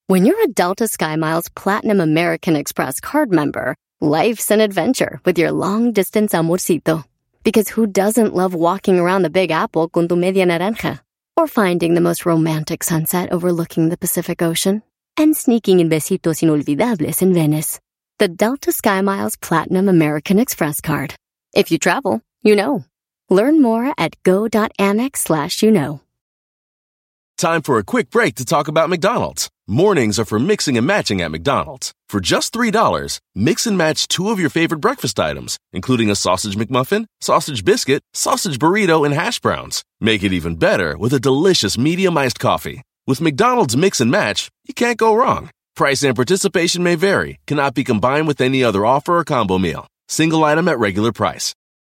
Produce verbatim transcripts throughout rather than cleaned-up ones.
When you're a Delta SkyMiles Platinum American Express card member, life's an adventure with your long-distance amorcito. Because who doesn't love walking around the Big Apple con tu media naranja? Or finding the most romantic sunset overlooking the Pacific Ocean? And sneaking in besitos inolvidables in Venice. The Delta SkyMiles Platinum American Express card. If you travel, you know. Learn more at go.amex slash you know. Time for a quick break to talk about McDonald's. Mornings are for mixing and matching at McDonald's. For just three dollars, mix and match two of your favorite breakfast items, including a sausage McMuffin, sausage biscuit, sausage burrito, and hash browns. Make it even better with a delicious medium iced coffee. With McDonald's Mix and Match, you can't go wrong. Price and participation may vary. Cannot be combined with any other offer or combo meal. Single item at regular price.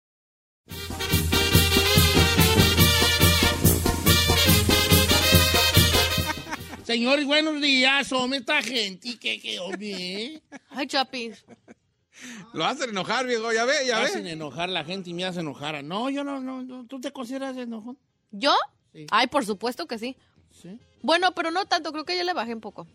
Señores, buenos días, hombre, esta gente que quedó bien. Ay, Chapis. Lo hacen enojar, viejo, ya ve, ya ve. Hacen enojar la gente y me hacen enojar. No, yo no, no, no. ¿Tú te consideras enojón? ¿Yo? Sí. Ay, por supuesto que sí. Sí. Bueno, pero no tanto, creo que ya le bajé un poco.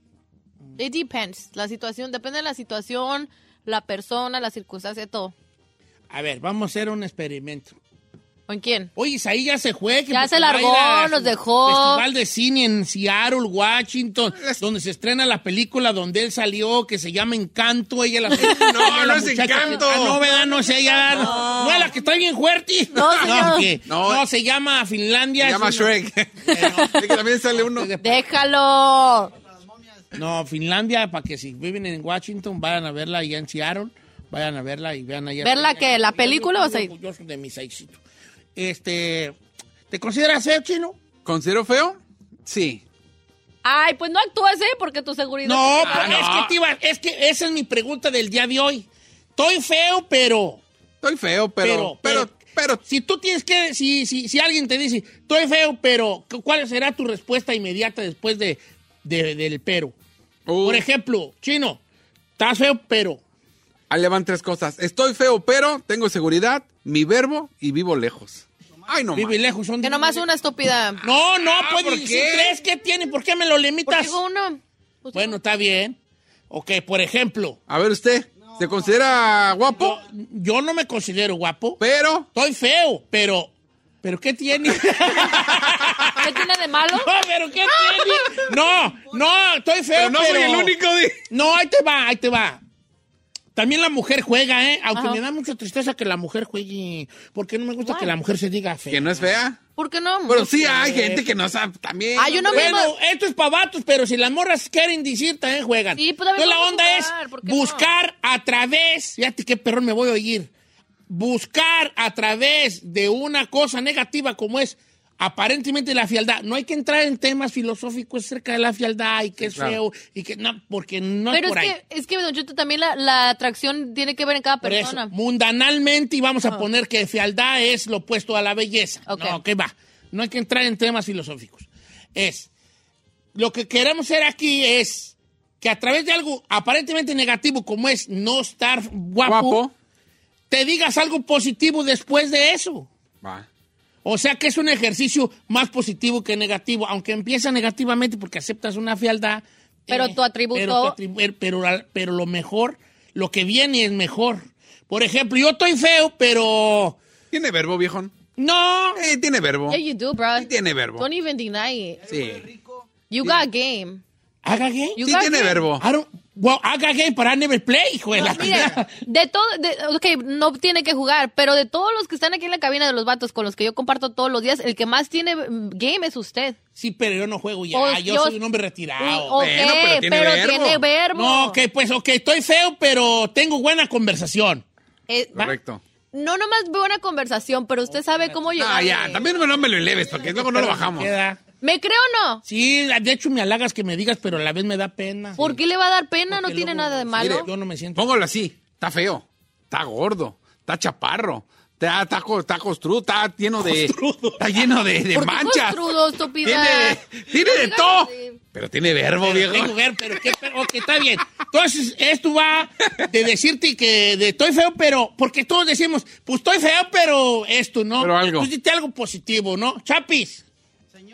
It depends, la situación, depende de la situación, la persona, la circunstancia, todo. A ver, vamos a hacer un experimento. ¿Con quién? Oye, ahí ya se fue. Que ya se va largó, a nos dejó. Festival de cine en Seattle, Washington, donde se estrena la película donde él salió, que se llama Encanto. Ella la No, no es muchacha Encanto. Que, ah, no, ¿verdad? No sé, ya. No. no es la que está bien fuerte. No, señor. No, ¿qué? No. no, se llama Finlandia. Se llama una... Shrek. Sí, que también sale uno. Déjalo. No, Finlandia, para que si viven en Washington, vayan a verla allá en Seattle. Vayan a verla y vean allá. ¿Verla qué? ¿La película o sea? Yo soy de mis éxitos. Este, ¿te consideras feo, Chino? ¿Considero feo? Sí. Ay, pues no actúes, ¿eh? Porque tu seguridad... No, es, pero no. es que, te iba- es que esa es mi pregunta del día de hoy. Estoy feo, pero... Estoy feo, pero... Pero, Pero, pero... Si tú tienes que... Si, si, si alguien te dice, estoy feo, pero... ¿Cuál será tu respuesta inmediata después de, de- del pero? Uh, Por ejemplo, Chino, estás feo, pero... ahí le van tres cosas. Estoy feo, pero tengo seguridad, mi verbo y vivo lejos. Ay, no Vive más. lejos. Son Que nomás una estúpida. No, no, Ah, puede ¿por decir qué? tres. ¿Qué tiene? ¿Por qué me lo limitas? Porque digo uno. Pues, Bueno, está bien. Ok, por ejemplo, A ver, usted, ¿se considera guapo? yo, yo no me considero guapo. Pero... Estoy feo, pero... ¿Pero qué tiene? ¿qué tiene de malo? No, ¿pero qué tiene? No, no, estoy feo, Pero no pero... soy el único de... No, ahí te va, ahí te va. También la mujer juega, ¿eh? Aunque Ajá. me da mucha tristeza que la mujer juegue. Porque no me gusta Why? que la mujer se diga fea. Que no es fea. ¿Por qué no? Pero sí hay gente que no sabe también. Ah, yo no me- Bueno, esto es para vatos, pero si las morras quieren decir, también juegan. Sí, pues, a ver, Entonces la vamos a onda jugar, es ¿por qué no? buscar a través, fíjate qué perrón me voy a oír, buscar a través de una cosa negativa como es aparentemente la fealdad. No hay que entrar en temas filosóficos acerca de la fealdad y que es claro. feo y que no, porque no Pero es por es ahí. que, es que, Don Cheto, también la, la atracción tiene que ver en cada Por eso, persona. mundanalmente, y vamos a poner que fealdad es lo opuesto a la belleza. Ok. No, que va. No hay que entrar en temas filosóficos. Es, lo que queremos hacer aquí es que a través de algo aparentemente negativo como es no estar guapo, Guapo. te digas algo positivo después de eso. Va. O sea que es un ejercicio más positivo que negativo, aunque empieza negativamente porque aceptas una fealdad. Pero tu atributo- Pero, tu atribu- pero, pero lo mejor, lo que viene es mejor. Por ejemplo, yo estoy feo, pero... ¿Tiene verbo, viejón? No, Eh, tiene verbo. Yeah, you do, bro. Sí tiene verbo. Don't even deny it. Sí. You got game. haga gay. You Sí got tiene game. verbo. I don't- well, haga gay, but I never play, hijo de la Mire, chingada. de todo, de, ok, no tiene que jugar, pero de todos los que están aquí en la cabina de los vatos con los que yo comparto todos los días, el que más tiene mm, game es usted. Sí, pero yo no juego ya. Pues yo, yo- soy un hombre retirado. Ok, Bueno, pero tiene pero verbo. tiene verbo. No, ok, pues, ok, estoy feo, pero tengo buena conversación. Eh, Correcto. no nomás veo una conversación, pero usted sabe cómo llegar. Ah, ya, también no me lo eleves, porque luego no lo bajamos. Queda. ¿Me cree o no? Sí, de hecho me halagas que me digas, pero a la vez me da pena. ¿Por qué le va a dar pena? No Porque tiene luego- nada de malo. Mire, Yo no me siento. Póngalo así. Está feo. Está gordo. Está chaparro. Está, está, co- está costrudo. Está lleno de... Está lleno de, de ¿Por qué manchas. costrudo, estúpida? Tiene, tiene de Diga todo. que- Pero tiene verbo, Pero viejo. tengo que ver, pero qué, pero, ok, está bien. Entonces, esto va de decirte que de estoy feo, pero, porque todos decimos, pues estoy feo, pero esto, ¿no? Pero algo. Pues dite algo positivo, ¿no? Chapis. Señor,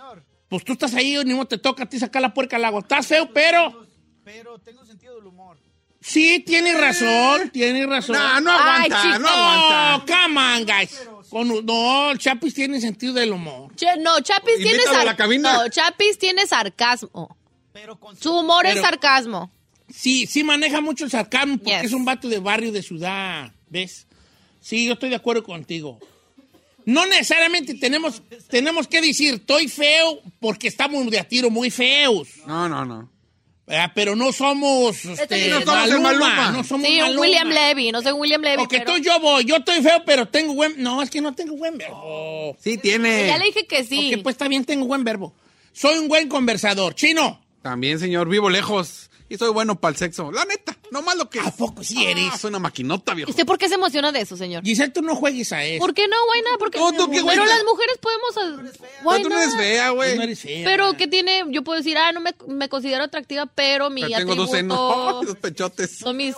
Pues tú estás ahí, ni modo te toca a ti sacar la puerca al lago. Estás feo, pero... Pero tengo sentido del humor. Sí, tienes razón, tienes razón. No, no aguanta, Ay, no No, aguanta. come on, guys. Con- no, el Chapis tiene sentido del humor. Che- no, Chapis tiene Invítalo a la sar- cabina. No, Chapis tiene sarcasmo. Pero con Su humor Pero- es sarcasmo. Sí, sí maneja mucho el sarcasmo porque Yes. es un vato de barrio, de ciudad, ¿ves? Sí, yo estoy de acuerdo contigo. No necesariamente tenemos, tenemos que decir, estoy feo porque estamos de a tiro muy feos. No, no, no. ¿Verdad? Pero no somos este, no somos el Maluma, Maluma. no somos Sí, un Maluma. William Levy. No soy William Levy, Porque pero... tú, yo voy, yo estoy feo, pero tengo buen... No, es que no tengo buen verbo. Sí tiene. Ya le dije que sí. Ok, pues está bien, tengo buen verbo. Soy un buen conversador. Chino, También, señor, vivo lejos. Y soy bueno para el sexo. La neta, no más lo que... ¿a poco sí eres? Ah, soy una maquinota, viejo. ¿Y usted por qué se emociona de eso, señor? Giselle, tú no juegues a eso. ¿Por qué no? Why not? Porque... No, tú qué, güey, Pero no. las mujeres podemos... Pero Why tú no eres not? fea, Tú güey. no eres fea. Pero ¿qué tiene? Yo puedo decir, ah, no me, me considero atractiva, pero mi Pero tengo dos atributo senos. Los pechotes. son mis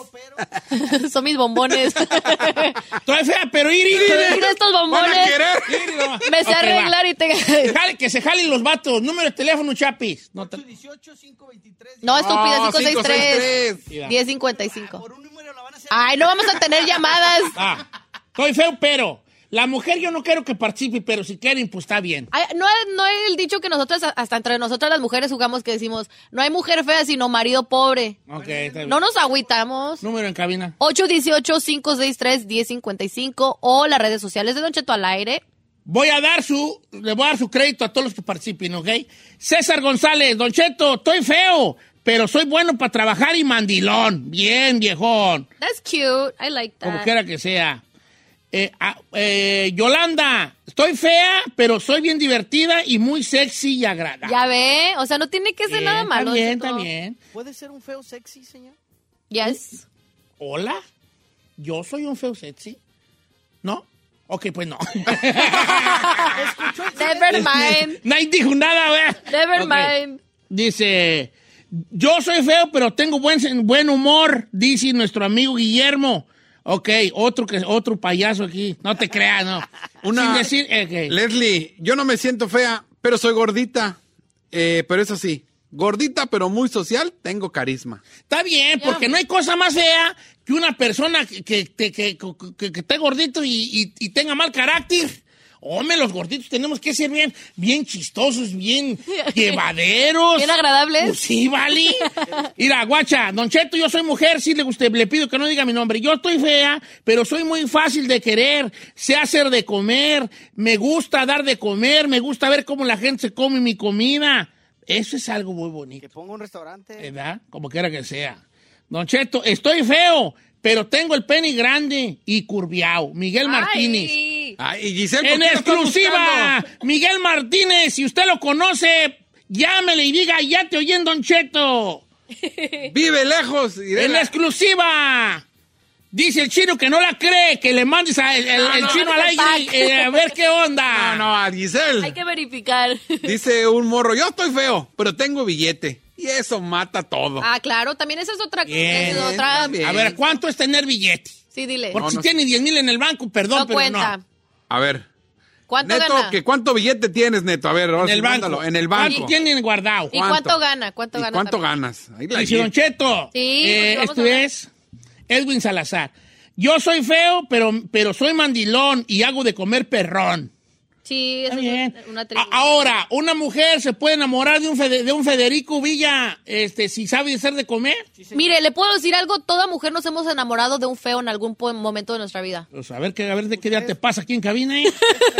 son mis bombones. Estoy fea, pero Iri. Mira estos Van a bombones. querer. Iri, no. Me sé Ok, arreglar va. y te... Que jale- Que se jalen los vatos. Número de teléfono, Chapis. No, te- ocho dieciocho, cinco veintitrés. No, estúpida, No, cinco seis tres, cinco seis tres. diez cincuenta y cinco. Por un número la van a hacer. Ay, no vamos a tener llamadas. Ah, estoy feo, pero... La mujer yo no quiero que participe, pero si quieren, pues está bien. Ay, no, no hay el dicho que nosotras, hasta entre nosotras las mujeres jugamos que decimos, no hay mujer fea, sino marido pobre. Ok, está bien. No nos agüitamos. Número en cabina. ocho uno ocho, cinco seis tres, diez cincuenta y cinco o las redes sociales de Don Cheto al aire. Voy a dar su, le voy a dar su crédito a todos los que participen, ¿ok? César González, Don Cheto, estoy feo, pero soy bueno para trabajar y mandilón. Bien, viejón. That's cute. I like that. Como quiera que sea. Eh, ah, eh, Yolanda, estoy fea, pero soy bien divertida y muy sexy y agradable. Ya ve, o sea, no tiene que ser Bien, nada malo. Está bien, Cheto. está bien. ¿Puede ser un feo sexy, señor? Yes. Hola, yo soy un feo sexy. ¿No? Ok, pues no. Never mind. Nadie dijo nada, ¿verdad? Never Ok. mind. Dice, yo soy feo, pero tengo buen, buen humor, dice nuestro amigo Guillermo. Ok, otro que otro payaso aquí. No te creas, no. Una- Sin decir, ok. Leslie, yo no me siento fea, pero soy gordita. Eh, pero eso sí, gordita pero muy social, tengo carisma. Está bien, porque no hay cosa más fea que una persona que, que, que, que, que- que esté gordito y, y- y tenga mal carácter. Hombre, los gorditos tenemos que ser bien, bien chistosos, bien llevaderos. Bien agradables. Pues sí, vale. Mira, guacha, Don Cheto, yo soy mujer, sí le, guste, le pido que no diga mi nombre. Yo estoy fea, pero soy muy fácil de querer, sé hacer de comer, me gusta dar de comer, me gusta ver cómo la gente se come mi comida. Eso es algo muy bonito. Que ponga un restaurante. ¿Verdad? Como quiera que sea. Don Cheto, estoy feo, pero tengo el pene grande y curviao. Miguel Martínez. Ay. Ay, y Giselle, ¿por En qué lo estás exclusiva, buscando? Miguel Martínez, si usted lo conoce, llámele y diga, ya te oyen, Don Cheto. Vive lejos. y de En la- exclusiva. Dice el chino que no la cree, que le mandes a el, el- No, el no, chino no, al no, aire pack. eh, a ver qué onda. No, no, a Giselle. Hay que verificar. Dice un morro, yo estoy feo, pero tengo billete. Y eso mata todo. Ah, claro, también esa es otra. Bien, es otra bien. A ver, ¿cuánto es tener billete? Sí, dile. Porque No, si no tiene diez mil en el banco, perdón, no pero cuenta. no. A ver. ¿Cuánto Neto, gana? ¿que ¿cuánto billete tienes, Neto? A ver, ahora En el sí, banco. mándalo. En el banco. ¿Cuánto tienen guardado? ¿Y ¿Cuánto? cuánto gana? ¿Cuánto ¿Y gana? cuánto también? ganas? Ahí la Dice Don llevo. Cheto, Sí, eh, pues vamos esto a ver. es Edwin Salazar. Yo soy feo, pero, pero soy mandilón y hago de comer perrón. Sí, Está eso bien. es una A- tribu. Ahora, una mujer se puede enamorar de un, Fede- de un Federico Villa este, si sabe hacer de comer. Mire, le puedo decir algo, toda mujer nos hemos enamorado de un feo en algún po- momento de nuestra vida. Pues a ver, qué, a ver de qué día te pasa aquí en cabina. ¿eh?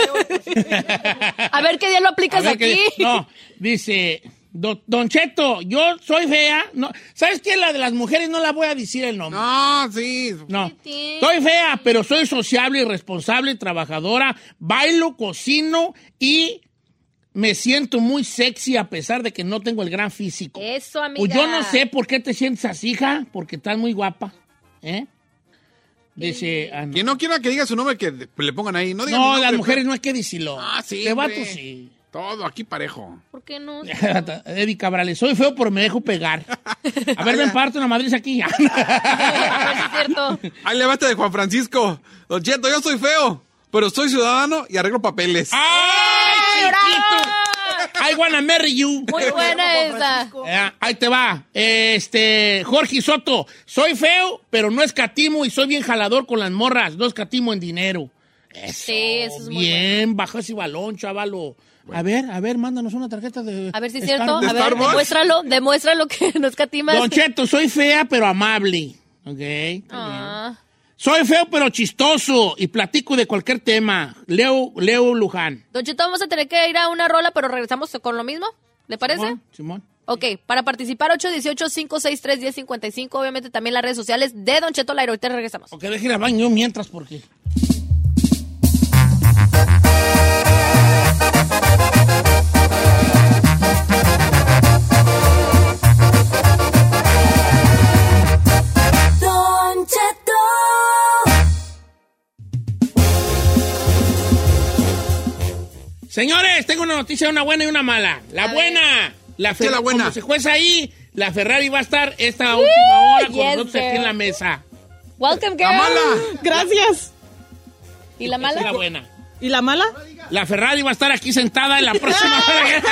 A ver qué día lo A aplicas ver qué aquí. día- No, dice, Don, Don Cheto, yo soy fea. No, ¿sabes qué? La de las mujeres no la voy a decir el nombre. No, sí. No, ¿Qué tiene? estoy fea, pero soy sociable y responsable, trabajadora, bailo, cocino y me siento muy sexy a pesar de que no tengo el gran físico. Eso, amiga. Pues yo no sé por qué te sientes así, hija, porque estás muy guapa, ¿eh? Dice, ah, no, Quien no quiera que diga su nombre, que le pongan ahí. No, diga mi no, nombre, las mujeres pero- no hay que decirlo. Ah, sí, De hombre. vatos sí. Todo aquí parejo. ¿Por qué no? Eddie Cabrales, soy feo, pero me dejo pegar. A ver, ven, parte una madriz aquí. A ver si es cierto. Ahí levante de Juan Francisco. Don Cheto, yo soy feo, pero soy ciudadano y arreglo papeles. ¡Ay, chiquito! I wanna marry you. Muy buena esa. Eh, ahí te va. Este, Jorge Soto. Soy feo, pero no escatimo y soy bien jalador con las morras. No escatimo en dinero. Eso, Sí, eso es muy bien, baja ese balón, chavalo. Bueno. A ver, a ver, mándanos una tarjeta de... A ver si es Star- cierto. ¿De A ver, Starbucks? demuéstralo, demuéstralo que no escatimas. Don Cheto, soy fea, pero amable. Ok. Ah. Soy feo, pero chistoso y platico de cualquier tema. Leo, Leo Luján. Don Cheto, vamos a tener que ir a una rola, pero regresamos con lo mismo. ¿Le parece? Simón, Simón. Ok, para participar, ocho uno ocho, cinco seis tres, uno cero cinco cinco. Obviamente también las redes sociales de Don Cheto al aire. Ahorita regresamos. Ok, deje ir al baño mientras, porque... Don Cheto. Señores, tengo una noticia, una buena y una mala. La A buena, la, ¿Qué es la buena? como se jueza ahí, la Ferrari va a estar esta última hora con yes, nosotros aquí girl. en la mesa. Welcome, girl. ¡La mala! Gracias. ¿Y la Esa es la mala? buena. ¿Y la mala? La Ferrari va a estar aquí sentada en la próxima hora.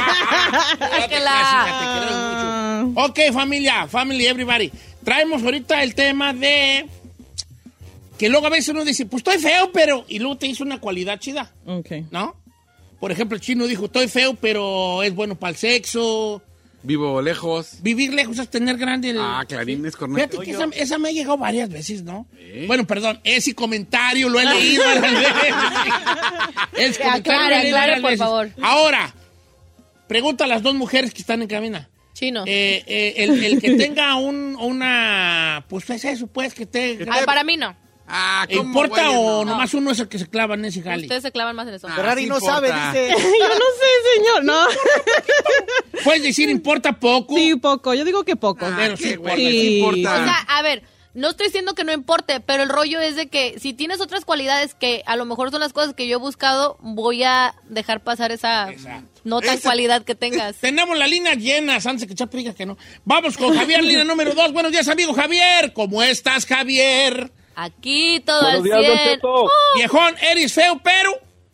Déjela. Te queremos mucho. Ok, familia, family, everybody. Traemos ahorita el tema de que luego a veces uno dice, pues estoy feo, pero... Y luego te dice una cualidad chida, Ok. ¿no? Por ejemplo, el chino dijo, estoy feo, pero es bueno para el sexo. Vivo lejos. Vivir lejos es tener grande el... Ah, Clarín, es correcto. Fíjate que esa, esa me ha llegado varias veces, ¿no? Bueno, perdón, ese comentario lo he leído varias veces. Ese comentario Aclare, lo he leído aclare, varias por veces. favor. Ahora, pregunta a las dos mujeres que están en cabina. Chino. Eh, eh, el, el que tenga un, una... Pues es eso, pues, que te... Ah, para mí no. Ah, ¿cómo, ¿Importa güey? o No. nomás uno es el que se clava en ese jali? Ustedes se clavan más en eso. Ah, Ferrari sí no importa. sabe, dice. Yo no sé, señor, no. Puedes decir, importa poco, Sí, poco. Yo digo que poco. Ah, pero qué sí importa. güey, Sí. sí importa. O sea, a ver, no estoy diciendo que no importe, pero el rollo es de que si tienes otras cualidades que a lo mejor son las cosas que yo he buscado, voy a dejar pasar esa Exacto. no tan Ese- cualidad que tengas. Tenemos la línea llena, antes que Chapo diga que no. Vamos con Javier, línea número dos. Buenos días, amigo Javier. ¿Cómo estás, Javier? Aquí todo Buenos al días, Don cien. Cheto. Viejón, eres feo, pero...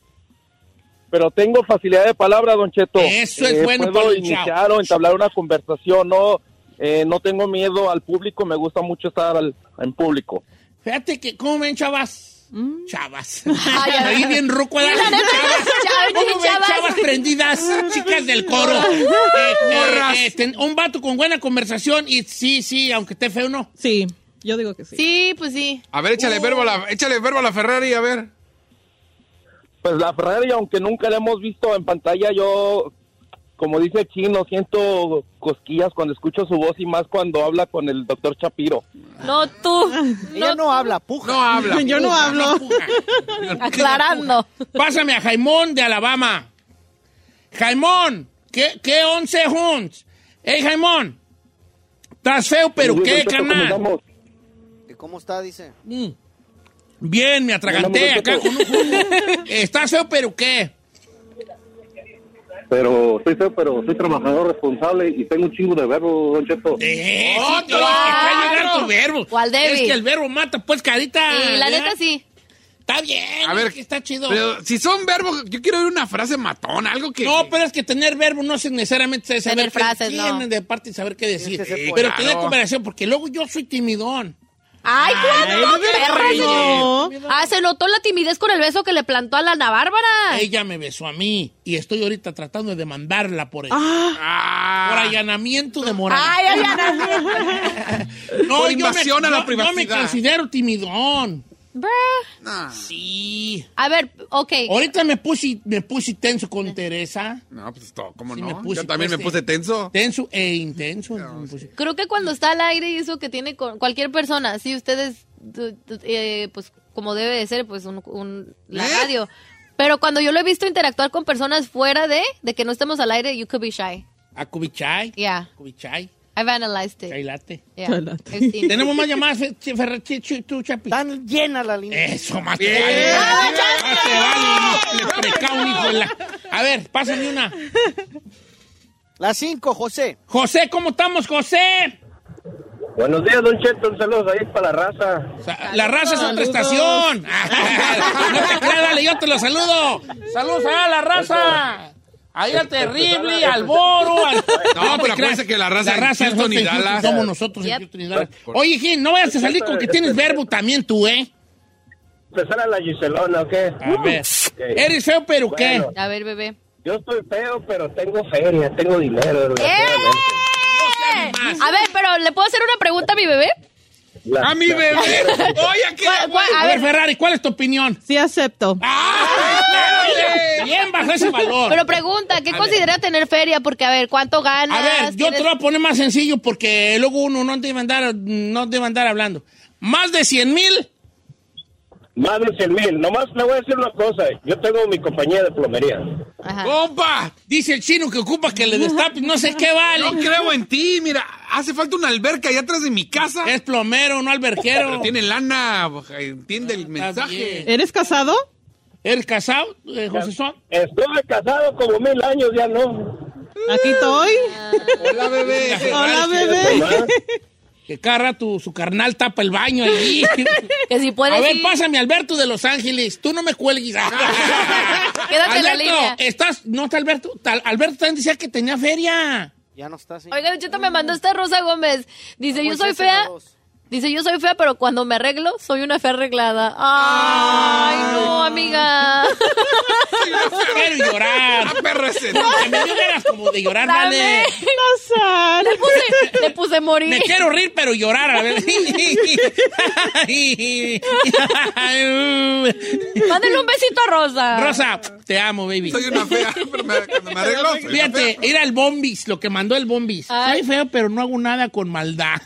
Pero tengo facilidad de palabra, Don Cheto. Eso es bueno puedo para el iniciar chavo. o entablar una conversación. No, eh, no tengo miedo al público. Me gusta mucho estar al, en público. Fíjate que, ¿cómo ven, chavas? Chavas. Ay, ay, Ahí bien ruco, ¿verdad? Sí, la neta, Chavas. chavas, ¿Cómo ven, chavas. chavas prendidas? Chicas del coro. Eh, eh, eh, ten- un vato con buena conversación y sí, sí, aunque esté feo, no. Sí, yo digo que sí. Sí, pues sí. A ver, échale, verbo a la, échale verbo a la Ferrari, a ver. Pues la Ferrari, aunque nunca la hemos visto en pantalla, yo, como dice Chino, siento cosquillas cuando escucho su voz y más cuando habla con el doctor Chapiro. No tú. Ella no habla, puja. No habla. Yo no hablo. Aclarando. Pásame a Jaimón de Alabama. Jaimón, ¿qué, qué once hunts? Hey, Jaimón, estás feo, pero Sí, ¿qué, Don Cheto, ¿cómo canal? estamos? ¿Que ¿Cómo está? Dice. Mm. Bien, me atraganté acá con un jugo. Estás feo, pero ¿qué? Pero soy feo, pero soy trabajador responsable y tengo un chingo de verbo, Don Cheto. Eh, sí, ¡Otro! te vas a llegar tu verbo. ¿Cuál, David? Es que el verbo mata, pues, carita. Sí, la ¿verdad? neta sí. Está bien, A ver, es que está chido. Pero si son verbos, yo quiero oír una frase matona, algo que... No, pero es que tener verbo no es necesariamente saber Tener qué- frases, tienen no. de parte y saber qué decir. Tienes que ser pero poeta. tener Claro. conversación, porque luego yo soy timidón. Ay, ¿cuándo? Ay, Perra, ay, no. ay. Ah, se notó la timidez con el beso que le plantó a la Ana Bárbara. Ella me besó a mí y estoy ahorita tratando de demandarla por, el, Ah. por allanamiento de morada. Ay, ay, Ana. no, por yo invasión me, a la no- Yo me privacidad. considero timidón. Bruh. No, Sí. A ver, ok. Ahorita me puse, me puse tenso con Teresa. no, pues todo, ¿cómo Sí, no? me puse, Yo también pues, me puse sí. tenso. Tenso e intenso. me puse. Creo que cuando está al aire y eso que tiene con cualquier persona, si ustedes, tu- tu- eh, pues como debe de ser, pues un, un- la ¿Eh? radio. Pero cuando yo lo he visto interactuar con personas fuera de, de que no estemos al aire, you could be shy. A Kubichay. Yeah, Kubichay. I've analyzed it. Chai latte. Yeah, Chai latte. I've seen it. Tenemos más llamadas, Fe- Che- Ferrer- Che- Che- tú, Chapi. Tan llena la línea. Eso, más te Bien. vale. Ah, Más te vale. Le preca un hijo de la... A ver, pásame una. La cinco, José. José, ¿cómo estamos, José? Buenos días, Don Cheto. Saludos ahí para la raza. O sea, la raza es otra estación. No te creas, dale, yo te lo saludo. Saludos a la raza. Ahí al Terrible, al Boro, al... No, te pero creas. acuérdense que la raza en Houston nosotros y en Houston Dallas. somos nosotros en Yep. Houston y Dallas. Oye, Gil, no vayas a salir con que tienes verbo también tú, ¿eh? Empezar a la Giselona, ¿ok? A ver. ¿Eres feo, pero qué? Bueno. A ver, bebé. Yo estoy feo, pero tengo feria, tengo dinero. ¡Eh! A ver, pero ¿le puedo hacer una pregunta a mi bebé? La- ¡A mi la- bebé! Oye, ¿qué? ¿Cuál- cuál- A ver, Ferrari, ¿cuál es tu opinión? Sí acepto. ¡Ah! Bien bajo ese valor. Pero pregunta, ¿qué A considera tener feria? Porque, a ver, ¿cuánto ganas? A ver, yo te ¿Tienes- lo voy a poner más sencillo porque luego uno no debe andar, no debe andar hablando. Más de cien mil. Más de cien mil. Nomás le voy a decir una cosa. Yo tengo mi compañía de plomería. Ajá. ¡Compa! Dice el chino que ocupa que le destape, no sé qué vale. Yo creo en ti, mira, hace falta una alberca allá atrás de mi casa. Es plomero, no alberquero. Pero tiene lana, entiende el mensaje. bien. ¿Eres casado? ¿Eres casado, eh, José Son? Estuve casado como mil años, ya no. Aquí estoy. Hola, bebé. Hola, Ferrari, bebé. Nomás. Que cada rato su carnal tapa el baño allí. Que si puedes A ver, ir. pásame Alberto de Los Ángeles. Tú no me cuelgues. Quédate en la Alberto, línea. ¿estás? ¿No está Alberto? Tal- Alberto también decía que tenía feria. Ya no está así. Oiga, Chito, me mandó esta Rosa Gómez. Dice, yo soy fea. Dice, yo soy fea, pero cuando me arreglo, soy una fea arreglada. Ay, no, amiga. Quiero llorar. ¡Ah, perro ese! No, que me dio ganas como de llorar, Dame. vale. Nazar. Le puse, le puse morir. Me quiero reír, pero llorar, a ver. Mándale un besito a Rosa. Rosa, te amo, baby. Soy una fea, pero me- cuando me arreglo, soy una Fíjate, fea. era el Bombis, lo que mandó el Bombis. Ay. Soy feo, pero no hago nada con maldad.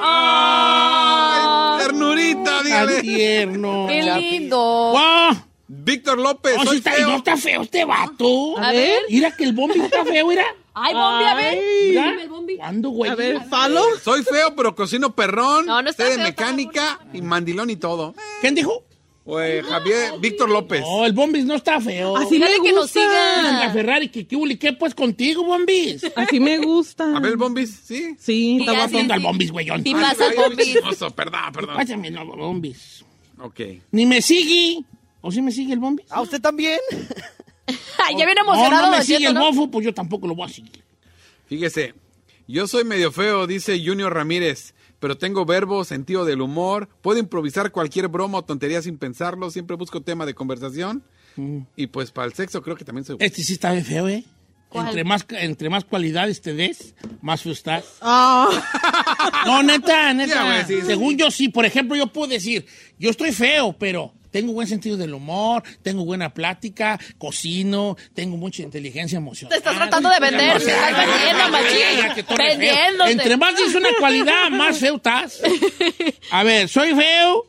¡Ay, ternurita, Tan dígale! tierno. Qué lindo. ¡Wow! Víctor López, Oh, sí soy está, feo. no está feo este vato. A ver. Mira que el Bombis está feo, mira. Ay, Bombi, a ver. Mira. Dime el Bombi. ¿Cuándo, güey? A ver, falo. Soy feo, pero cocino perrón. No, no está sé de feo, mecánica y mandilón y todo. ¿Quién dijo? Güey, Javier, Víctor López. No, el Bombis no está feo. Así me Dile que nos gusta. La siga. Ferrari, que qué hubo, ¿qué pues contigo, Bombis? Así me gusta. A ver, el Bombis, ¿sí? Sí, Y está ya, guapo. sí. Haciendo al Bombis, güeyón. Sí Ay, pasa, ay, Bombi. chismoso, perdón, perdón. Pásame, no, Bombis. Ok. Ni me sigue. ¿O sí me sigue el Bombis? ¿A usted también? Ay, ya viene No, emocionado, no me Don sigue Cheto, el ¿no? bofo, pues yo tampoco lo voy a seguir. Fíjese, yo soy medio feo, dice Junior Ramírez, pero tengo verbo, sentido del humor, puedo improvisar cualquier broma o tontería sin pensarlo, siempre busco tema de conversación. Y pues para el sexo creo que también soy... Este sí está bien feo, ¿eh? ¿Cuál? Entre más, entre más cualidades te des, más feo estás. Ah, No, neta, neta. güey, sí, sí, Según yo, sí. Por ejemplo, yo puedo decir, yo estoy feo, pero tengo buen sentido del humor, tengo buena plática, cocino, tengo mucha inteligencia emocional. Te estás tratando de vender, No, te estás ya, vendiendo, ya, machín. ya, que tú eres feo. Vendiéndote. Entre más dices una cualidad, más feo estás. A ver, soy feo.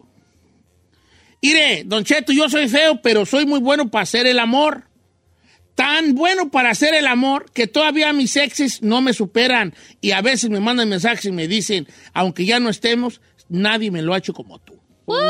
Mire, Don Cheto, yo soy feo, pero soy muy bueno para hacer el amor. Tan bueno para hacer el amor que todavía mis exes no me superan y a veces me mandan mensajes y me dicen, aunque ya no estemos, nadie me lo ha hecho como tú.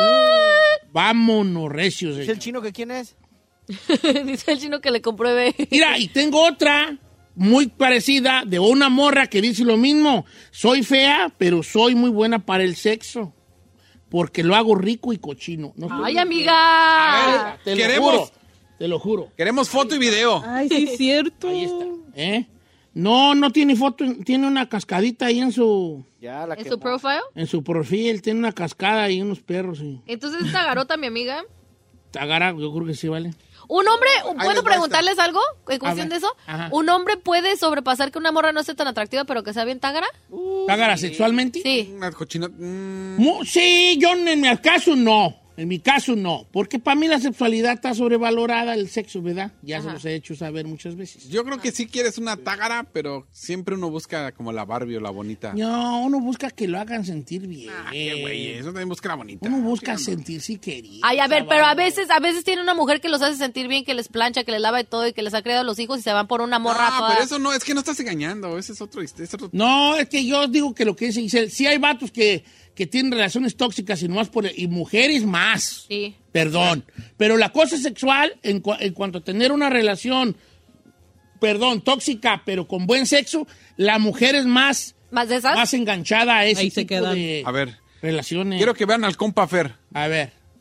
Vámonos, recios. ¿Es el chino que quién es? Dice el chino que le compruebe. Mira, y tengo otra muy parecida de una morra que dice lo mismo. Soy fea, pero soy muy buena para el sexo. Porque lo hago rico y cochino. No estoy- Ay, amiga. Te lo Queremos- juro. Te lo juro. Queremos foto y video. ay, sí, es cierto. Ahí está. ¿Eh? No, no tiene foto. Tiene una cascadita ahí en su, Ya, la ¿En que su profile? en su perfil. Tiene una cascada y unos perros. Y Entonces esta garota, mi amiga. Tagara, yo creo que sí, ¿vale? Un hombre, les ¿puedo va preguntarles algo en cuestión ver. de eso? Ajá. ¿Un hombre puede sobrepasar que una morra no esté tan atractiva, pero que sea bien tágara? ¿Tagara sexualmente? Sí. Una cochina... mm, Mu- Sí, yo en mi caso no. En mi caso no. Porque para mí la sexualidad está sobrevalorada, el sexo, ¿verdad? Ya se Ajá. los he hecho saber muchas veces. yo creo que sí quieres una tágara, pero siempre uno busca como la Barbie o la bonita. No, uno busca que lo hagan sentir bien. Ah, qué güey, eso también busca la bonita. Uno busca Sí, no. sentirse querido. Ay, a ver, pero a chaval. veces, a veces tiene una mujer que los hace sentir bien, que les plancha, que les lava y todo, y que les ha creado los hijos y se van por una morra. Ah, toda- pero eso no, es que no estás engañando, ese es otro... Es otro... No, es que yo digo que lo que dice Giselle, sí hay vatos que, que tienen relaciones tóxicas y, nomás por, y mujeres más. Sí. Perdón. Pero la cosa sexual, en, cua- en cuanto a tener una relación, perdón, tóxica, pero con buen sexo, la mujer es más, ¿Más de esas? más enganchada a ese Ahí se tipo quedan. de A ver, relaciones. quiero que vean al compa Fer. A ver.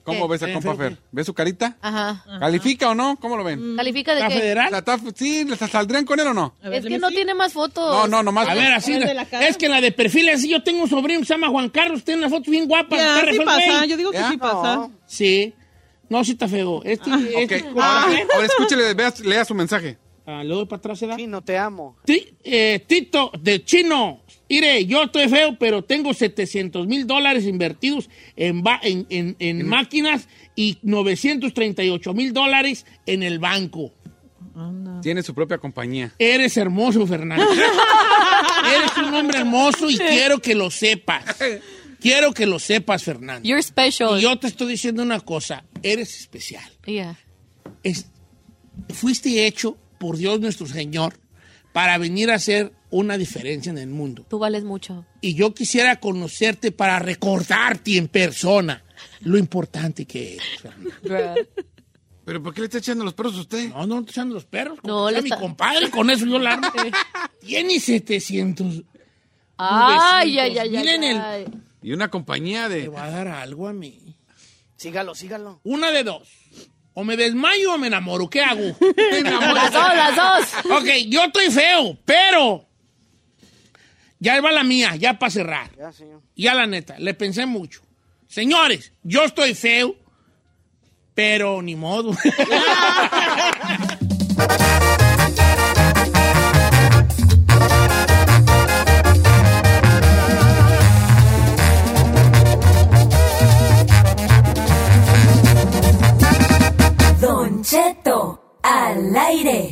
¿Cómo ¿Qué? ves a compa Fer? ¿Ves su carita? Ajá. ¿Califica o no? ¿Cómo lo ven? ¿Califica de ¿La qué? federal? ¿La taf- sí, ¿la saldrían con él o no? A ver, Es que dime no si- tiene más fotos. No, no, nomás. A ver, así. ¿El de la- la cara? es que en la de perfil así yo tengo un sobrino que se llama Juan Carlos. Tiene una foto bien guapa. Ya, está re sí feo, pasa. güey. Yo digo que ¿Ya? sí pasa. No. Sí. No, sí está feo. Este, este, Ok, ¿cómo ahora, ves? ahora escúchele, vea, lea su mensaje. Ah, le doy para atrás, ¿se da? Chino, te amo. Ti- eh, Tito, de Chino. Mire, yo estoy feo, pero tengo setecientos mil dólares invertidos en, ba- en, en, en máquinas y novecientos treinta y ocho mil dólares en el banco. Tiene su propia compañía. Eres hermoso, Fernando. Eres un hombre hermoso y quiero que lo sepas. Quiero que lo sepas, Fernando. You're special. Y yo te estoy diciendo una cosa. Eres especial. Yeah. Es- fuiste hecho por Dios nuestro Señor para venir a hacer una diferencia en el mundo. Tú vales mucho. Y yo quisiera conocerte para recordarte en persona lo importante que eres, Fernando. ¿Pero por qué le está echando los perros a usted? No, no, no te echando los perros. No, No, le mi está- compadre, con eso yo la armo. Tiene setecientos. Ay, ay, ay, Miren ay, el- ay. Y una compañía Te de... va a dar algo a mí. Sígalo, sígalo. Una de dos. O me desmayo o me enamoro. ¿Qué hago? Las dos, las dos. Ok, yo estoy feo, pero... Ya va la mía, ya para cerrar. Ya, señor. Ya la neta, le pensé mucho. Señores, yo estoy feo, pero ni modo. Don Cheto, al aire.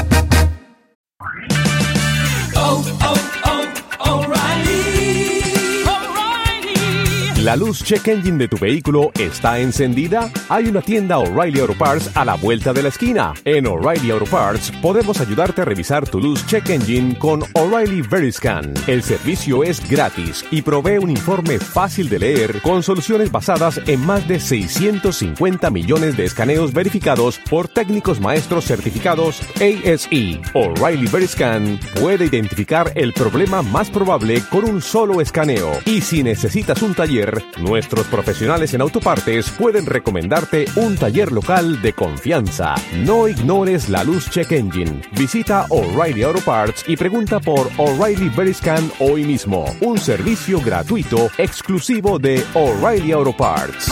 ¿La luz check engine de tu vehículo está encendida? Hay una tienda O'Reilly Auto Parts a la vuelta de la esquina. En O'Reilly Auto Parts podemos ayudarte a revisar tu luz check engine con O'Reilly Veriscan. El servicio es gratis y provee un informe fácil de leer con soluciones basadas en más de seiscientos cincuenta millones de escaneos verificados por técnicos maestros certificados A S E. O'Reilly Veriscan puede identificar el problema más probable con un solo escaneo. Y si necesitas un taller, nuestros profesionales en autopartes pueden recomendarte un taller local de confianza. No ignores la luz check engine. Visita O'Reilly Auto Parts y pregunta por O'Reilly Veriscan hoy mismo. Un servicio gratuito exclusivo de O'Reilly Auto Parts.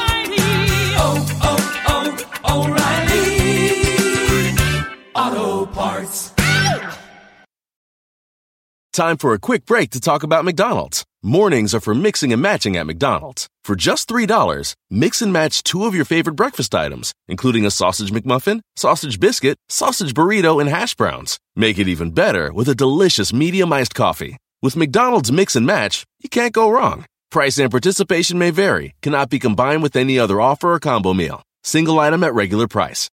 Time for a quick break to talk about McDonald's. Mornings are for mixing and matching at McDonald's. For just three dollars, mix and match two of your favorite breakfast items, including a sausage McMuffin, sausage biscuit, sausage burrito, and hash browns. Make it even better with a delicious medium iced coffee. With McDonald's Mix and Match, you can't go wrong. Price and participation may vary, cannot be combined with any other offer or combo meal. Single item at regular price.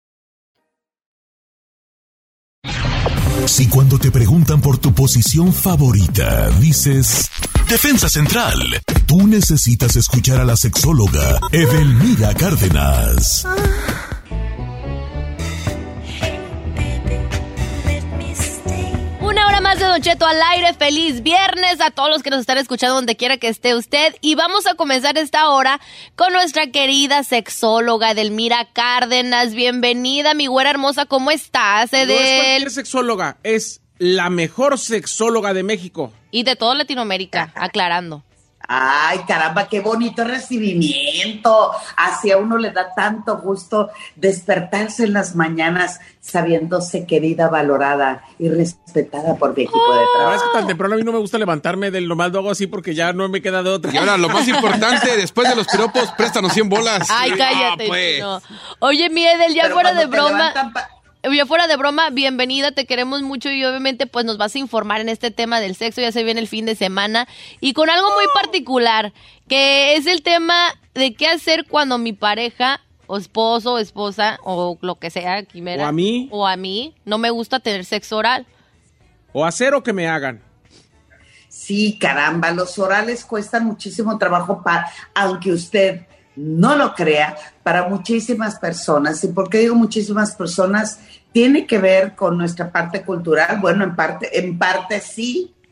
Si cuando te preguntan por tu posición favorita, dices Defensa Central, tú necesitas escuchar a la sexóloga Edelmira Cárdenas. Una hora más de Don Cheto al aire. Feliz viernes a todos los que nos están escuchando donde quiera que esté usted. Y vamos a comenzar esta hora con nuestra querida sexóloga Edelmira Cárdenas. Bienvenida, mi güera hermosa. ¿Cómo estás, Edel? No es cualquier sexóloga, es la mejor sexóloga de México. Y de toda Latinoamérica, aclarando. Ay, caramba, qué bonito recibimiento. Así a uno le da tanto gusto despertarse en las mañanas sabiéndose querida, valorada y respetada por mi equipo de La trabajo. verdad es que tan temprano a mí no me gusta levantarme del normal, lo hago así porque ya no me queda de otra. Y ahora, lo más importante, después de los piropos, préstanos cien bolas. Ay, cállate, Ah, pues. chino. Oye, mi Edel, ya Pero fuera de cuando te broma... levantan pa- Ya fuera de broma, bienvenida, te queremos mucho y obviamente pues nos vas a informar en este tema del sexo, ya se viene el fin de semana y con algo muy particular, que es el tema de qué hacer cuando mi pareja o esposo o esposa o lo que sea, quimera, O a mí. o a mí, no me gusta tener sexo oral. O hacer o que me hagan. Sí, caramba, los orales cuestan muchísimo trabajo, para, aunque usted no lo crea, para muchísimas personas. ¿Y por qué digo muchísimas personas? Tiene que ver con nuestra parte cultural. Bueno, en parte, en parte sí,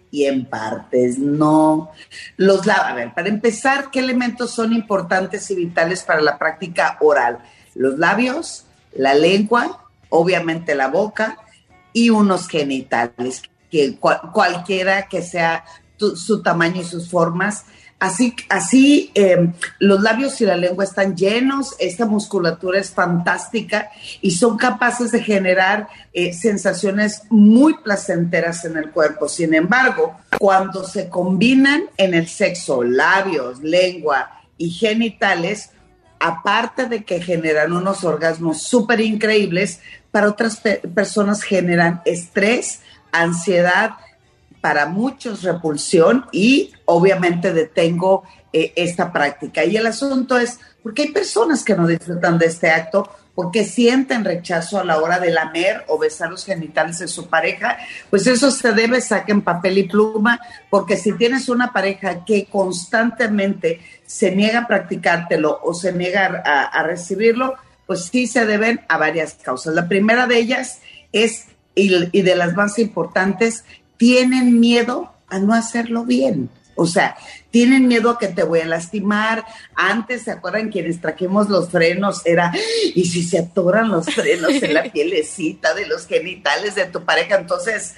y en partes no. Los labios, a ver, para empezar, ¿qué elementos son importantes y vitales para la práctica oral? Los labios, la lengua, obviamente la boca y unos genitales, que cual, cualquiera que sea tu, su tamaño y sus formas. Así, así eh, los labios y la lengua están llenos, esta musculatura es fantástica y son capaces de generar eh, sensaciones muy placenteras en el cuerpo. Sin embargo, cuando se combinan en el sexo labios, lengua y genitales, aparte de que generan unos orgasmos súper increíbles, para otras pe- personas generan estrés, ansiedad, para muchos repulsión y obviamente detengo eh, esta práctica. Y el asunto es, porque hay personas que no disfrutan de este acto, porque sienten rechazo a la hora de lamer o besar los genitales de su pareja, pues eso se debe, saquen papel y pluma, porque si tienes una pareja que constantemente se niega a practicártelo o se niega a, a recibirlo, pues sí se deben a varias causas. La primera de ellas es, y, y de las más importantes, tienen miedo a no hacerlo bien. O sea, tienen miedo a que te voy a lastimar. Antes, ¿se acuerdan quienes trajimos los frenos? Era, ¿y si se atoran los frenos en la pielecita de los genitales de tu pareja? Entonces,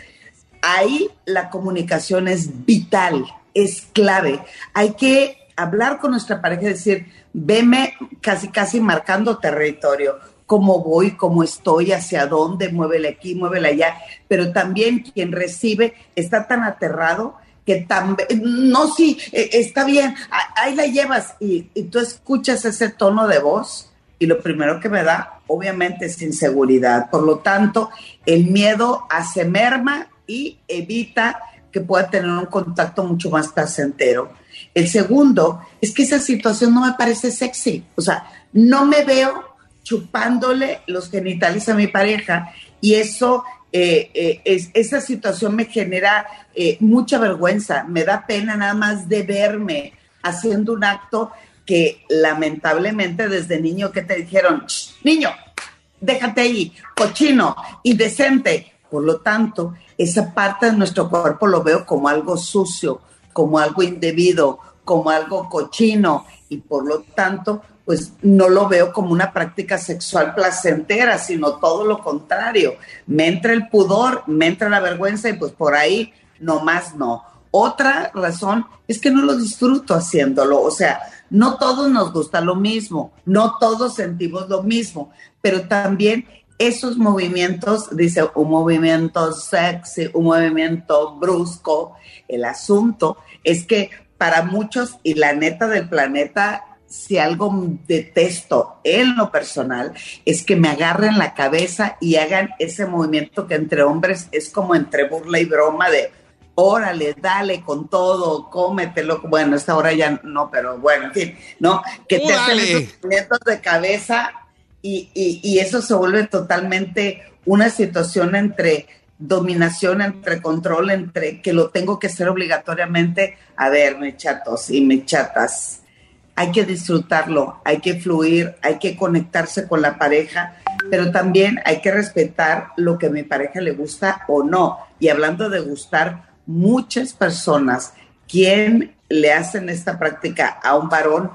ahí la comunicación es vital, es clave. Hay que hablar con nuestra pareja y decir, veme casi, casi marcando territorio. Cómo voy, cómo estoy, hacia dónde, muévele aquí, muévele allá, pero también quien recibe está tan aterrado que también, no, sí, está bien, ahí la llevas, y, y tú escuchas ese tono de voz, y lo primero que me da, obviamente, es inseguridad. Por lo tanto, el miedo hace merma y evita que pueda tener un contacto mucho más placentero. El segundo es que esa situación no me parece sexy, o sea, no me veo chupándole los genitales a mi pareja y eso, eh, eh, es, esa situación me genera eh, mucha vergüenza, me da pena nada más de verme haciendo un acto que lamentablemente desde niño que te dijeron, niño, déjate ahí, cochino, indecente. Por lo tanto, esa parte de nuestro cuerpo lo veo como algo sucio, como algo indebido, como algo cochino y por lo tanto pues no lo veo como una práctica sexual placentera, sino todo lo contrario. Me entra el pudor, me entra la vergüenza y pues por ahí nomás no. Otra razón es que no lo disfruto haciéndolo, o sea, no todos nos gusta lo mismo, no todos sentimos lo mismo, pero también esos movimientos, dice, un movimiento sexy, un movimiento brusco, el asunto es que para muchos, y la neta del planeta, si algo detesto en lo personal, es que me agarren la cabeza y hagan ese movimiento que entre hombres es como entre burla y broma de órale, dale con todo, cómetelo. Bueno, esta hora ya no, pero bueno, en fin, ¿no? Que te hacen esos movimientos de cabeza y, y, y eso se vuelve totalmente una situación entre dominación, entre control, entre que lo tengo que hacer obligatoriamente. A ver, mis chatos y mis chatas, hay que disfrutarlo, hay que fluir, hay que conectarse con la pareja, pero también hay que respetar lo que a mi pareja le gusta o no. Y hablando de gustar, muchas personas, quien le hacen esta práctica a un varón,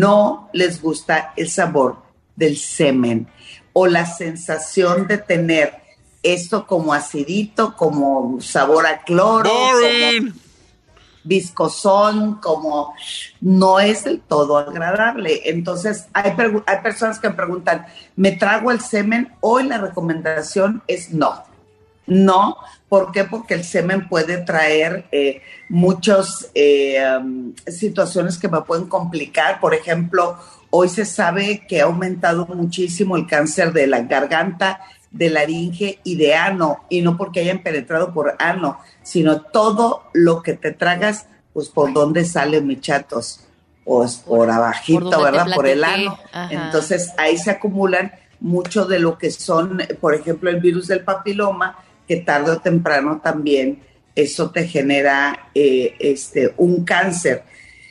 no les gusta el sabor del semen o la sensación de tener esto como acidito, como sabor a cloro, como viscosón, como no es del todo agradable. Entonces hay, pregu- hay personas que me preguntan, ¿me trago el semen? Hoy la recomendación es no. No, ¿por qué? Porque el semen puede traer eh, muchas eh, um, situaciones que me pueden complicar. Por ejemplo, hoy se sabe que ha aumentado muchísimo el cáncer de la garganta, de laringe y de ano, y no porque hayan penetrado por ano, sino todo lo que te tragas, pues por dónde salen, mis chatos, pues por abajito, por ¿verdad? Por el ano. Ajá. Entonces ahí se acumulan mucho de lo que son, por ejemplo, el virus del papiloma, que tarde o temprano también eso te genera eh, este, un cáncer.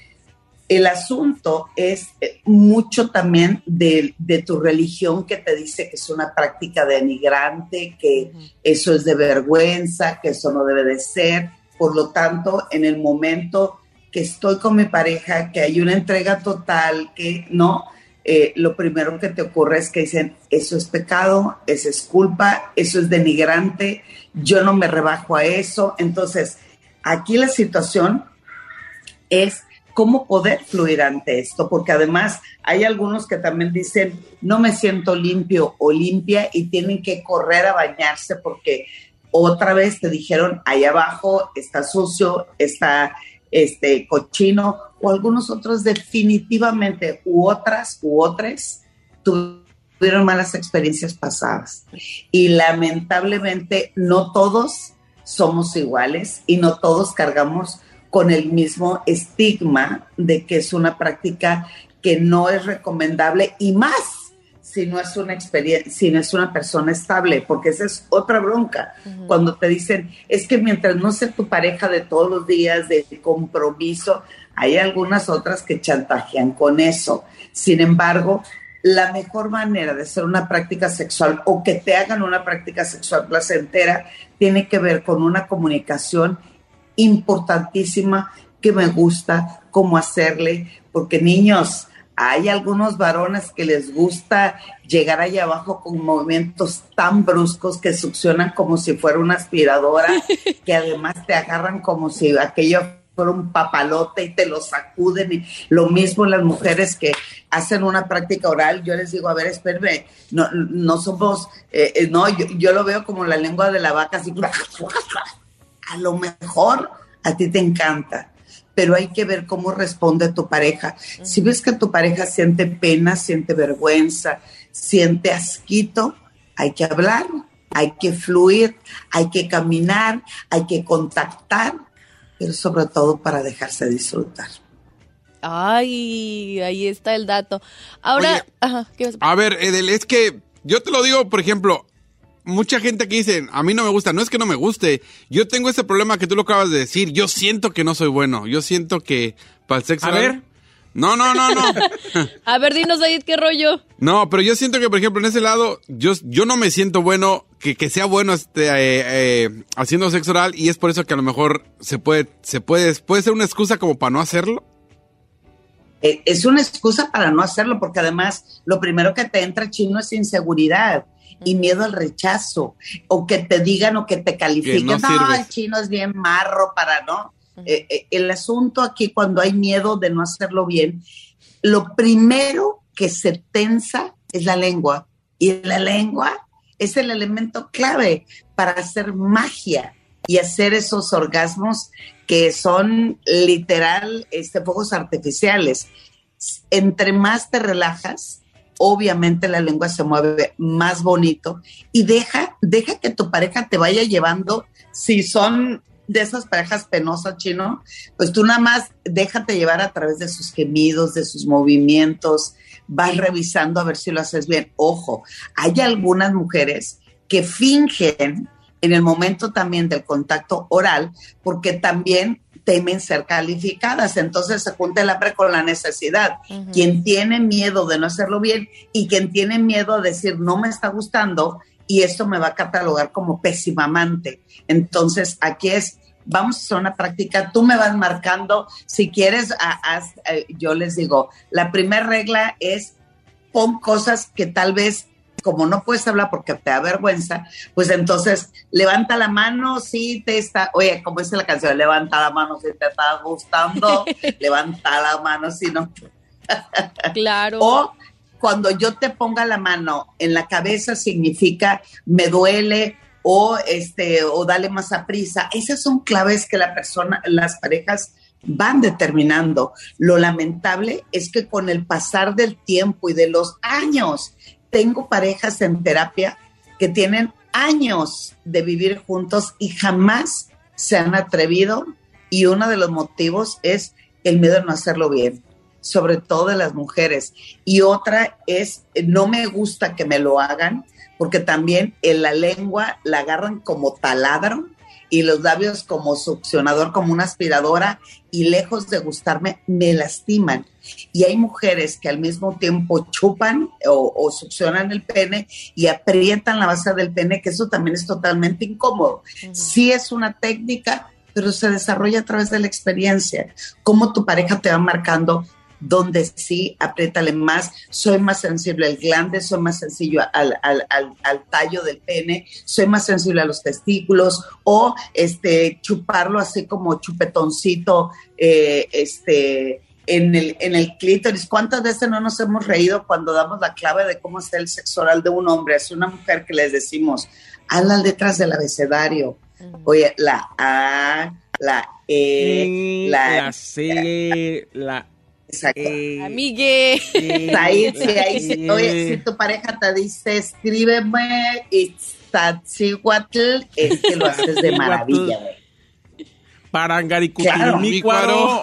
El asunto es mucho también de, de tu religión, que te dice que es una práctica denigrante, que uh-huh. eso es de vergüenza, que eso no debe de ser. Por lo tanto, en el momento que estoy con mi pareja, que hay una entrega total, que no, eh, lo primero que te ocurre es que dicen, eso es pecado, eso es culpa, eso es denigrante, yo no me rebajo a eso. Entonces, aquí la situación es cómo poder fluir ante esto, porque además hay algunos que también dicen, no me siento limpio o limpia y tienen que correr a bañarse porque otra vez te dijeron, ahí abajo está sucio, está este, cochino, o algunos otros definitivamente, u otras, u otras, tuvieron malas experiencias pasadas. Y lamentablemente no todos somos iguales y no todos cargamos con el mismo estigma de que es una práctica que no es recomendable, y más si no es una experiencia, si no es una persona estable, porque esa es otra bronca. Uh-huh. Cuando te dicen, es que mientras no sea tu pareja de todos los días, de compromiso, hay algunas otras que chantajean con eso. Sin embargo, la mejor manera de hacer una práctica sexual o que te hagan una práctica sexual placentera tiene que ver con una comunicación importantísima, que me gusta, cómo hacerle, porque niños, hay algunos varones que les gusta llegar allá abajo con movimientos tan bruscos que succionan como si fuera una aspiradora, que además te agarran como si aquello fuera un papalote y te lo sacuden. Y lo mismo las mujeres que hacen una práctica oral, yo les digo, a ver, espérame, no, no somos, eh, no, yo, yo lo veo como la lengua de la vaca, así, a lo mejor a ti te encanta, pero hay que ver cómo responde tu pareja. Uh-huh. Si ves que tu pareja siente pena, siente vergüenza, siente asquito, hay que hablar, hay que fluir, hay que caminar, hay que contactar, pero sobre todo para dejarse disfrutar. Ay, ahí está el dato. Ahora, Oye, ajá, ¿qué vas a, a ver, Edel, es que yo te lo digo, por ejemplo, mucha gente que dice, a mí no me gusta, no es que no me guste, yo tengo ese problema que tú lo acabas de decir, yo siento que no soy bueno, yo siento que para el sexo... A ver. No, no, no, no. A ver, dinos ahí qué rollo. No, pero yo siento que, por ejemplo, en ese lado, yo, yo no me siento bueno, que, que sea bueno este, eh, eh, haciendo sexo oral, y es por eso que a lo mejor se puede, se puede, puede ser una excusa como para no hacerlo. Eh, es una excusa para no hacerlo, porque además lo primero que te entra, chino, es inseguridad y miedo al rechazo, o que te digan o que te califiquen, que no, no el chino es bien marro para no. Uh-huh. Eh, eh, el asunto aquí, cuando hay miedo de no hacerlo bien, lo primero que se tensa es la lengua, y la lengua es el elemento clave para hacer magia y hacer esos orgasmos que son literal este, fuegos artificiales. Entre más te relajas, obviamente la lengua se mueve más bonito, y deja, deja que tu pareja te vaya llevando. Si son de esas parejas penosas, chino, pues tú nada más déjate llevar a través de sus gemidos, de sus movimientos, vas revisando a ver si lo haces bien. Ojo, hay algunas mujeres que fingen en el momento también del contacto oral, porque también temen ser calificadas, entonces se junta el hambre con la necesidad. Uh-huh. Quien tiene miedo de no hacerlo bien y quien tiene miedo a decir no me está gustando y esto me va a catalogar como pésima amante. Entonces aquí es, vamos a hacer una práctica, tú me vas marcando, si quieres, a, a, a, yo les digo, la primera regla es pon cosas que tal vez, como no puedes hablar porque te da vergüenza, pues entonces levanta la mano si te está, oye, como dice la canción, levanta la mano si te está gustando, levanta la mano si no. Claro. O cuando yo te ponga la mano en la cabeza significa me duele, o este, o dale más a prisa. Esas son claves que la persona, las parejas van determinando. Lo lamentable es que con el pasar del tiempo y de los años, tengo parejas en terapia que tienen años de vivir juntos y jamás se han atrevido, y uno de los motivos es el miedo a no hacerlo bien, sobre todo de las mujeres. Y otra es, no me gusta que me lo hagan, porque también en la lengua la agarran como taladro y los labios como succionador, como una aspiradora, y lejos de gustarme, me lastiman. Y hay mujeres que al mismo tiempo chupan o, o succionan el pene y aprietan la base del pene, que eso también es totalmente incómodo. Uh-huh. Sí es una técnica, pero se desarrolla a través de la experiencia. Cómo tu pareja te va marcando donde sí, apriétale más, soy más sensible al glande, soy más sensible al, al, al, al tallo del pene, soy más sensible a los testículos, o este, chuparlo así como chupetoncito eh, este, en, el, en el clítoris. ¿Cuántas veces no nos hemos reído cuando damos la clave de cómo es el sexo oral de un hombre hacia una mujer, que les decimos, haz las letras del abecedario? Oye, la A, la E, la, la C, la... Exacto. Eh, Amigue. Eh, ahí, sí, ahí, sí. Oye, si tu pareja te dice, escríbeme Itztatzíhuatl, es que lo haces de maravilla, güey. Parangaricutirimícuaro.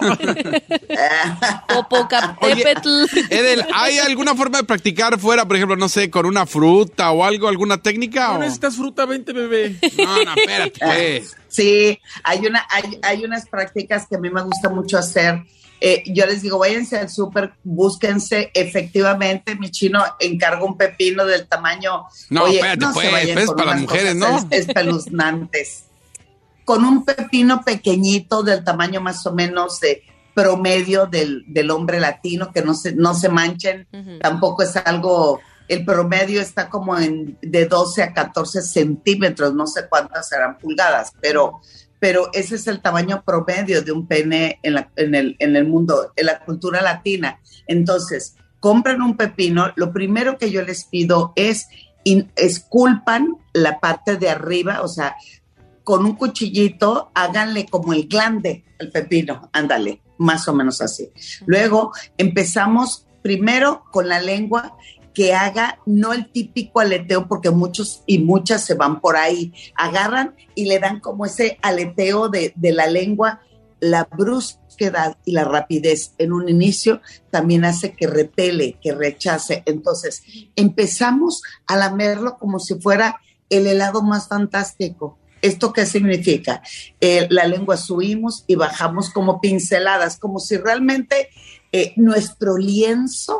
Popocatépetl. Edel, ¿hay alguna forma de practicar fuera, por ejemplo, no sé, con una fruta o algo, alguna técnica? No o? necesitas fruta, vente, bebé. No, no, espérate, pues. Sí, hay, una, hay, hay unas prácticas que a mí me gusta mucho hacer. Eh, yo les digo, váyanse al súper, búsquense, efectivamente, mi chino encarga un pepino del tamaño. No, oye, espérate, no pues, se vayan es con para las unas mujeres, cosas ¿no? es- espeluznantes. Con un pepino pequeñito del tamaño más o menos de promedio del, del hombre latino, que no se, no se manchen, Ujú. tampoco es algo, el promedio está como en de doce a catorce centímetros, no sé cuántas serán pulgadas, pero, pero ese es el tamaño promedio de un pene en, la, en, el, en el mundo, en la cultura latina. Entonces, compran un pepino, lo primero que yo les pido es in- esculpan la parte de arriba, o sea, con un cuchillito, háganle como el glande, el pepino, ándale, más o menos así. Luego empezamos primero con la lengua, que haga no el típico aleteo, porque muchos y muchas se van por ahí, agarran y le dan como ese aleteo de, de la lengua. La brusquedad y la rapidez en un inicio también hace que repele, que rechace. Entonces empezamos a lamerlo como si fuera el helado más fantástico. ¿Esto qué significa? Eh, la lengua subimos y bajamos como pinceladas, como si realmente eh, nuestro lienzo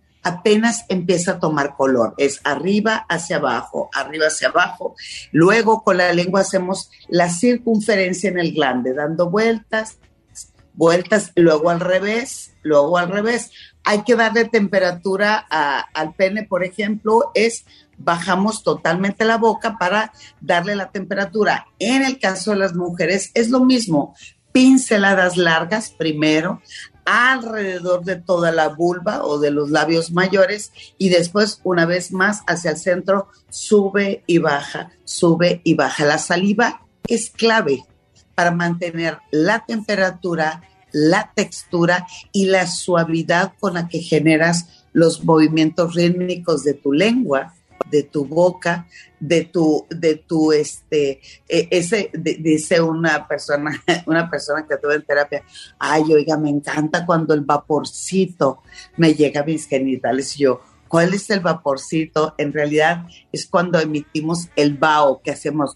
apenas empieza a tomar color. Es arriba hacia abajo, arriba hacia abajo. Luego con la lengua hacemos la circunferencia en el glande, dando vueltas, vueltas, luego al revés, luego al revés. Hay que darle temperatura a, al pene, por ejemplo, es bajamos totalmente la boca para darle la temperatura. En el caso de las mujeres es lo mismo, pinceladas largas primero, alrededor de toda la vulva o de los labios mayores, y después una vez más hacia el centro, sube y baja, sube y baja. La saliva es clave para mantener la temperatura, la textura y la suavidad con la que generas los movimientos rítmicos de tu lengua, de tu boca, de tu, de tu, este, eh, ese, de, dice una persona, una persona que tuve en terapia, ay, oiga, me encanta cuando el vaporcito me llega a mis genitales. Y yo, ¿cuál es el vaporcito? En realidad es cuando emitimos el vaho, que hacemos,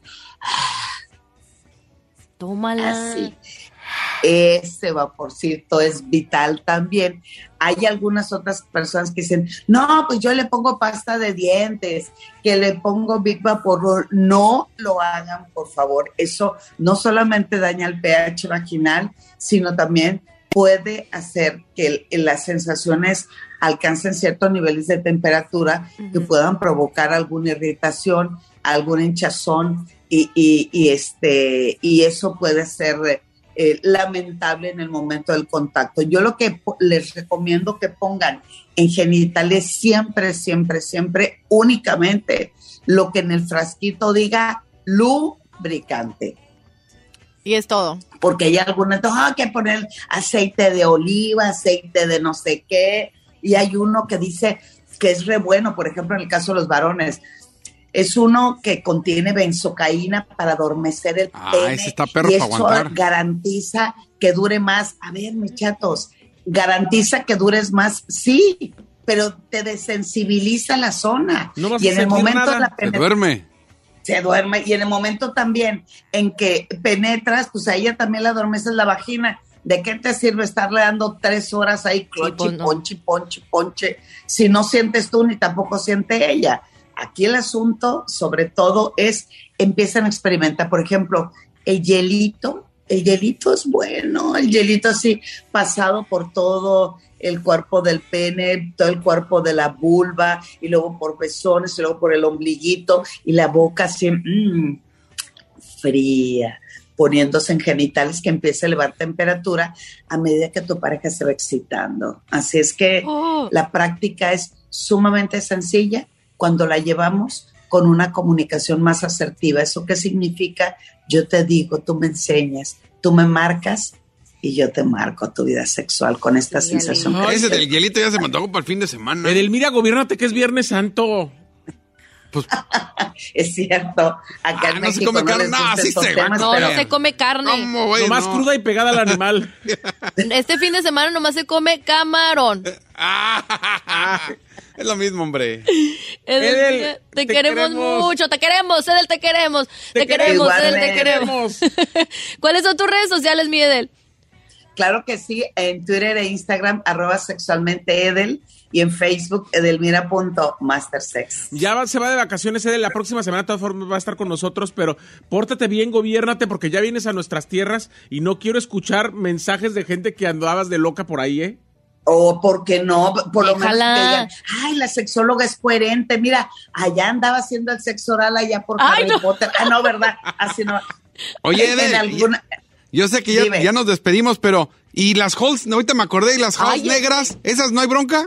Tómala. así. Ese vaporcito es vital también. Hay algunas otras personas que dicen, no, pues yo le pongo pasta de dientes, que le pongo Big Vaporub. No lo hagan, por favor. Eso no solamente daña el pH vaginal, sino también puede hacer que el, las sensaciones alcancen ciertos niveles de temperatura uh-huh. que puedan provocar alguna irritación, algún hinchazón, y, y, y, este, y eso puede ser Eh, lamentable en el momento del contacto. Yo lo que po- les recomiendo que pongan en genitales siempre, siempre, siempre, únicamente lo que en el frasquito diga lubricante. Y es todo. Porque hay algunos, oh, hay que poner aceite de oliva, aceite de no sé qué, y hay uno que dice que es re bueno, por ejemplo, en el caso de los varones, es uno que contiene benzocaína para adormecer el Ah, pene. ese está perro y para eso aguantar. garantiza que dure más. A ver, mis chatos, garantiza que dures más, sí, pero te desensibiliza la zona. No vas y a en el sentir momento nada. de la Se penetración duerme. se duerme, y en el momento también en que penetras, pues a ella también le adormeces la vagina. ¿De qué te sirve estarle dando tres horas ahí, clochi, pues no. ponche, ponche, ponche, si no sientes tú ni tampoco siente ella? Aquí el asunto, sobre todo, es empiezan a experimentar, por ejemplo, el hielito El hielito es bueno, el hielito así pasado por todo el cuerpo del pene, todo el cuerpo de la vulva, y luego por pezones, y luego por el ombliguito, y la boca así, mmm, fría, poniéndose en genitales que empieza a elevar temperatura a medida que tu pareja se va excitando. Así es que oh. la práctica es sumamente sencilla cuando la llevamos con una comunicación más asertiva. ¿Eso qué significa? Yo te digo, tú me enseñas, tú me marcas y yo te marco tu vida sexual con esta sí, sensación. No, ese del hielito ya se me antojó para el fin de semana. Edelmira, gobiérnate que es Viernes Santo. Pues, es cierto. Acá ah, en no México se come no carne, no, sí se temas, no, pero... no se come carne. ¿Cómo, güey? Nomás no. cruda y pegada al animal. Este fin de semana nomás se come camarón. Es lo mismo, hombre. Edel, Edel te, te queremos, queremos mucho, te queremos, Edel, te queremos. Te, te queremos, Edel, te queremos. ¿Cuáles son tus redes sociales, mi Edel? Claro que sí, en Twitter e Instagram, arroba sexualmente Edel, y en Facebook, edelmira punto mastersex. Ya va, se va de vacaciones, Edel, la próxima semana de todas formas va a estar con nosotros, pero pórtate bien, gobiérnate, porque ya vienes a nuestras tierras y no quiero escuchar mensajes de gente que andabas de loca por ahí, ¿eh? O, ¿por qué no? Por lo menos que digan, ay, la sexóloga es coherente, mira, allá andaba haciendo el sexo oral allá por Harry no. Potter. Ah, no, ¿verdad? Así no. Oye, Edel, alguna... yo sé que ya, ya nos despedimos, pero, ¿y las halls? Ahorita me acordé, ¿y las halls ay, negras? ¿Esas no hay bronca?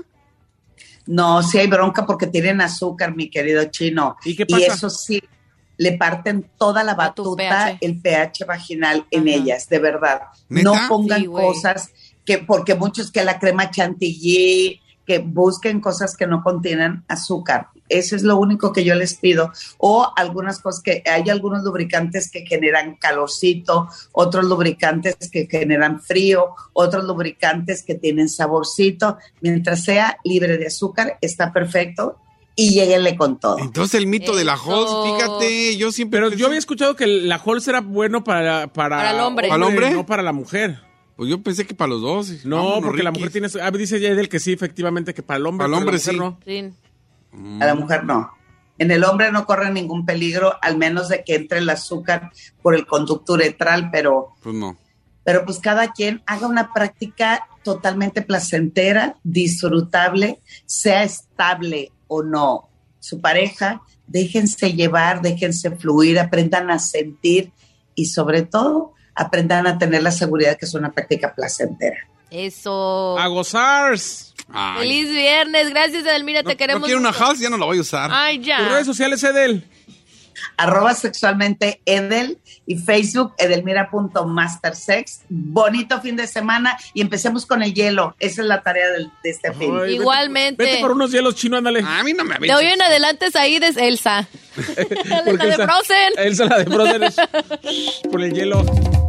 No, sí hay bronca porque tienen azúcar, mi querido Chino. ¿Y qué pasa? Y eso sí, le parten toda la batuta, el pH vaginal en uh-huh. ellas, de verdad. ¿Neta? No pongan sí, cosas... que porque muchos que la crema chantilly, que busquen cosas que no contienen azúcar. Eso es lo único que yo les pido. O algunas cosas que, hay algunos lubricantes que generan calorcito, otros lubricantes que generan frío, otros lubricantes que tienen saborcito. Mientras sea libre de azúcar, está perfecto. Y lléguenle con todo. Entonces el mito Eso. de la Halls, fíjate, yo siempre... Pero yo había escuchado que la Halls era bueno para... Para, para el hombre. ¿Para el hombre? No para la mujer. Pues yo pensé que para los dos. No, Vámonos, porque Ricky. La mujer tiene... Ah, dice Edel que sí, efectivamente, que para el hombre. Para el hombre sí. No. sí. A la mujer no. En el hombre no corre ningún peligro, al menos de que entre el azúcar por el conducto uretral, pero... Pues no. Pero pues cada quien haga una práctica totalmente placentera, disfrutable, sea estable o no. Su pareja, déjense llevar, déjense fluir, aprendan a sentir y sobre todo... aprendan a tener la seguridad que es una práctica placentera. Eso. ¡A gozar! Ay. ¡Feliz viernes! Gracias, Edelmira, no, te queremos No quiero mucho. una house, ya no la voy a usar. Ay, ya. ¿Tus redes sociales, Edel? Arroba sexualmente Edel y Facebook edelmira punto mastersex. Bonito fin de semana y empecemos con el hielo. Esa es la tarea del, de este fin. Ay, igualmente. Vete, vete por unos hielos chinos, ándale. A mí no me De hoy en adelante es ahí de Elsa. la de Frozen. Elsa, la de Frozen. Por el hielo.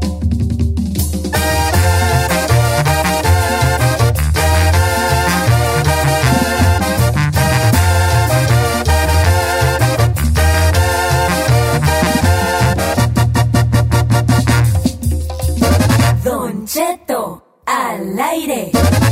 Don Cheto al aire.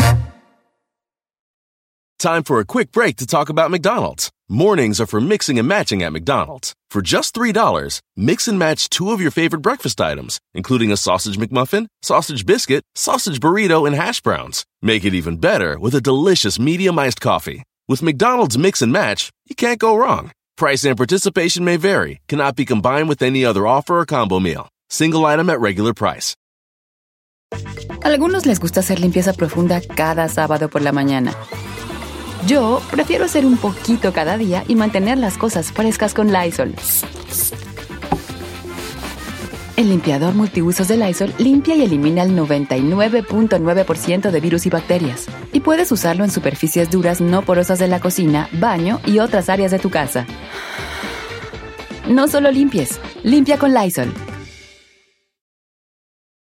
Time for a quick break to talk about McDonald's. Mornings are for mixing and matching at McDonald's. For just three dollars, mix and match two of your favorite breakfast items, including a sausage McMuffin, sausage biscuit, sausage burrito, and hash browns. Make it even better with a delicious medium-iced coffee. With McDonald's Mix and Match, you can't go wrong. Price and participation may vary. Cannot be combined with any other offer or combo meal. Single item at regular price. Algunos les gusta hacer limpieza profunda cada sábado por la mañana. Yo prefiero hacer un poquito cada día y mantener las cosas frescas con Lysol. El limpiador multiusos de Lysol limpia y elimina el noventa y nueve punto nueve por ciento de virus y bacterias. Y puedes usarlo en superficies duras no porosas de la cocina, baño y otras áreas de tu casa. No solo limpies, limpia con Lysol.